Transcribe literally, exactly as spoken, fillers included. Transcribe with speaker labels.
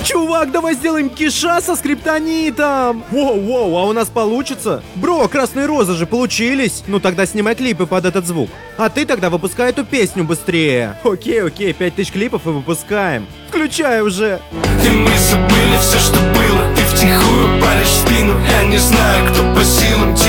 Speaker 1: Чувак, давай сделаем киша со скриптонитом. Воу-воу, а у нас получится? Бро, красные розы же получились. Ну тогда снимай клипы под этот звук. А ты тогда выпускай эту песню быстрее. Окей, окей, пять тысяч клипов и выпускаем. Включай уже.
Speaker 2: И мы забыли все, что было. Ты втихую палишь в спину. Я не знаю, кто по силам